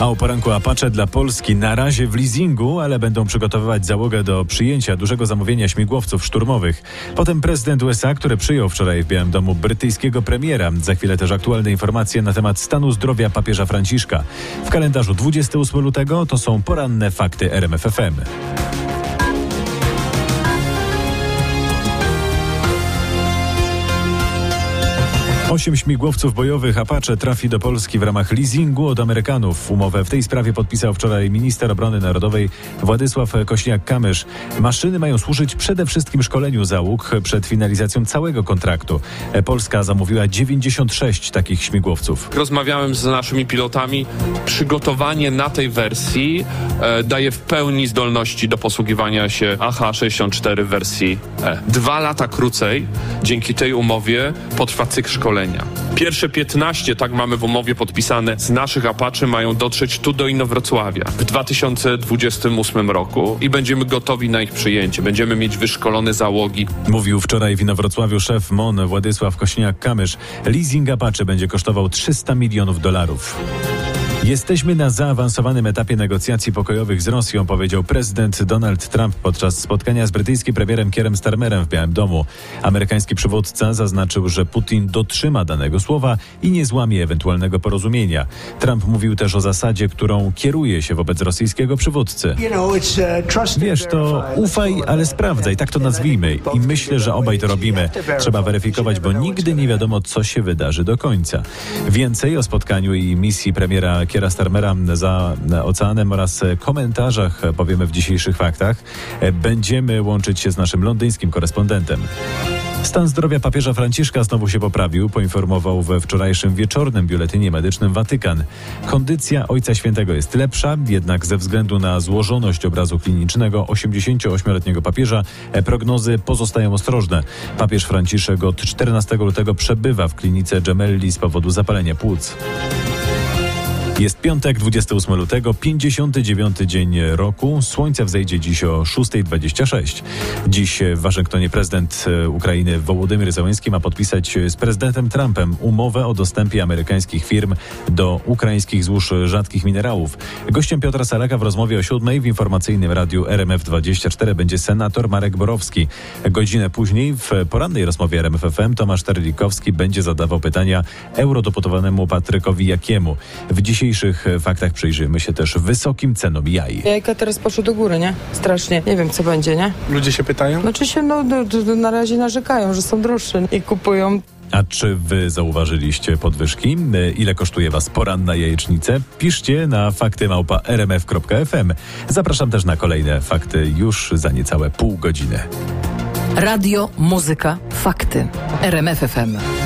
A o poranku Apache dla Polski na razie w leasingu, ale będą przygotowywać załogę do przyjęcia dużego zamówienia śmigłowców szturmowych. Potem prezydent USA, który przyjął wczoraj w Białym Domu brytyjskiego premiera. Za chwilę też aktualne informacje na temat stanu zdrowia papieża Franciszka. W kalendarzu 28 lutego to są poranne fakty RMF FM. 8 śmigłowców bojowych Apache trafi do Polski w ramach leasingu od Amerykanów. Umowę w tej sprawie podpisał wczoraj minister obrony narodowej Władysław Kośniak-Kamysz. Maszyny mają służyć przede wszystkim szkoleniu załóg przed finalizacją całego kontraktu. Polska zamówiła 96 takich śmigłowców. Rozmawiałem z naszymi pilotami. Przygotowanie na tej wersji daje w pełni zdolności do posługiwania się AH-64 wersji E. 2 lata krócej dzięki tej umowie potrwa cykl szkolenia. Pierwsze 15, tak mamy w umowie podpisane, z naszych Apache mają dotrzeć tu do Inowrocławia w 2028 roku i będziemy gotowi na ich przyjęcie. Będziemy mieć wyszkolone załogi. Mówił wczoraj w Inowrocławiu szef MON Władysław Kośniak-Kamysz. Leasing Apache będzie kosztował $300 milionów. Jesteśmy na zaawansowanym etapie negocjacji pokojowych z Rosją, powiedział prezydent Donald Trump podczas spotkania z brytyjskim premierem Keirem Starmerem w Białym Domu. Amerykański przywódca zaznaczył, że Putin dotrzyma danego słowa i nie złamie ewentualnego porozumienia. Trump mówił też o zasadzie, którą kieruje się wobec rosyjskiego przywódcy. Wiesz, to ufaj, ale sprawdzaj, tak to nazwijmy. I myślę, że obaj to robimy. Trzeba weryfikować, bo nigdy nie wiadomo, co się wydarzy do końca. Więcej o spotkaniu i misji premiera Keira Starmera za oceanem oraz komentarzach powiemy w dzisiejszych faktach. Będziemy łączyć się z naszym londyńskim korespondentem. Stan zdrowia papieża Franciszka znowu się poprawił, poinformował we wczorajszym wieczornym biuletynie medycznym Watykan. Kondycja Ojca Świętego jest lepsza, jednak ze względu na złożoność obrazu klinicznego 88-letniego papieża prognozy pozostają ostrożne. Papież Franciszek od 14 lutego przebywa w klinice Gemelli z powodu zapalenia płuc. Jest piątek, 28 lutego, 59. dzień roku. Słońce wzejdzie dziś o 6:26. Dziś w Waszyngtonie prezydent Ukrainy Wołodymyr Zełenski ma podpisać z prezydentem Trumpem umowę o dostępie amerykańskich firm do ukraińskich złóż rzadkich minerałów. Gościem Piotra Salaka w rozmowie o 7:00 w informacyjnym radiu RMF24 będzie senator Marek Borowski. Godzinę później w porannej rozmowie RMF FM Tomasz Terlikowski będzie zadawał pytania eurodeputowanemu Patrykowi Jakiemu. W dzisiejszych faktach przyjrzymy się też wysokim cenom jaj. Jajka teraz poszły do góry, nie? Strasznie. Nie wiem, co będzie, nie? Ludzie się pytają? Znaczy się, na razie narzekają, że są droższe i kupują. A czy wy zauważyliście podwyżki? Ile kosztuje was poranna jajecznicę? Piszcie na fakty@rmf.fm. Zapraszam też na kolejne fakty już za niecałe pół godziny. Radio, muzyka, fakty. RMF FM.